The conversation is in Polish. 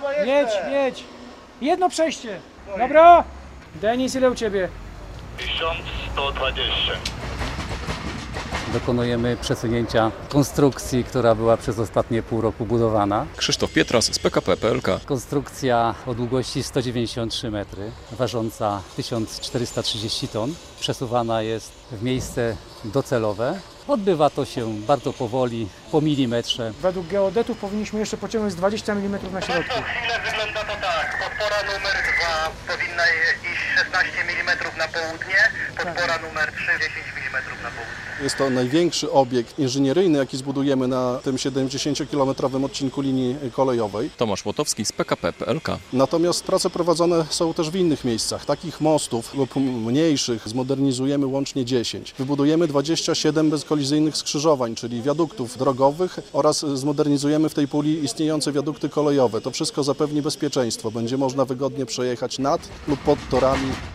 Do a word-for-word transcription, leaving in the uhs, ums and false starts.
Jedź, jedź. Jedno przejście. Dobra? Denis, ile u ciebie? tysiąc sto dwadzieścia. Dokonujemy przesunięcia konstrukcji, która była przez ostatnie pół roku budowana. Krzysztof Pietras z P K P P L K. Konstrukcja o długości sto dziewięćdziesiąt trzy metry, ważąca tysiąc czterysta trzydzieści ton, przesuwana jest w miejsce docelowe. Odbywa to się bardzo powoli, po milimetrze. Według geodetów powinniśmy jeszcze pociągnąć z dwadzieścia milimetrów na środku. Po chwilę wygląda to tak. Podpora numer dwa powinna iść szesnaście milimetrów na południe, podpora numer trzy dziesięć milimetrów na południe. Jest to największy obiekt inżynieryjny, jaki zbudujemy na tym siedemdziesięciokilometrowym odcinku linii kolejowej. Tomasz Łotowski z P K P P L K. Natomiast prace prowadzone są też w innych miejscach. Takich mostów lub mniejszych zmodernizujemy łącznie dziesięć. Wybudujemy dwadzieścia siedem bezkolizyjnych skrzyżowań, czyli wiaduktów drogowych, oraz zmodernizujemy w tej puli istniejące wiadukty kolejowe. To wszystko zapewni bezpieczeństwo. Będzie można wygodnie przejechać nad lub pod torami.